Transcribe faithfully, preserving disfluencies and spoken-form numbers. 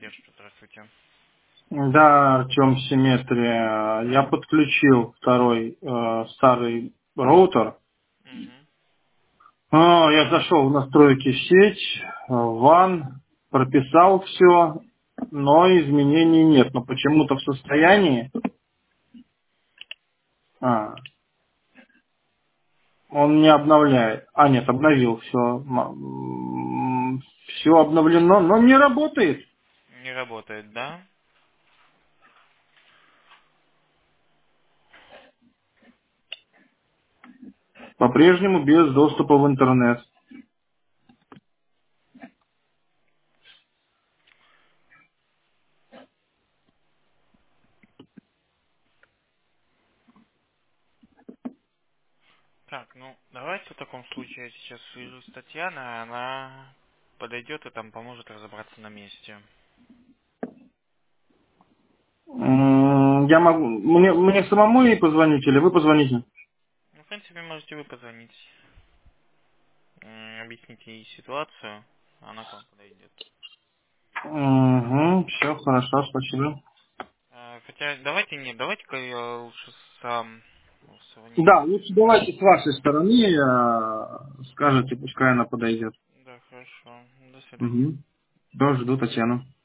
поддержки. Здравствуйте. Да, Артем, симметрия. Я подключил второй э, старый роутер. Угу. А, я зашел в настройки сеть, э, ван, прописал все, но изменений нет. Но почему-то в состоянии а, он не обновляет. А, нет, обновил все. Все обновлено, но не работает. Не работает, да? По-прежнему без доступа в интернет. Так, ну, давайте в таком случае я сейчас свяжусь с Татьяной, она подойдет и там поможет разобраться на месте. М, Я могу, мне, мне самому ей позвонить или вы позвоните? Ну, в принципе, можете вы позвонить, м, объясните ей ситуацию, она к вам подойдет. Угу, все хорошо, спасибо. А, Хотя, давайте нет, давайте-ка я лучше сам звонить. Да, лучше давайте с вашей стороны э, скажете, пускай она подойдет. Да, хорошо. До свидания. Угу. Да, жду Татьяну.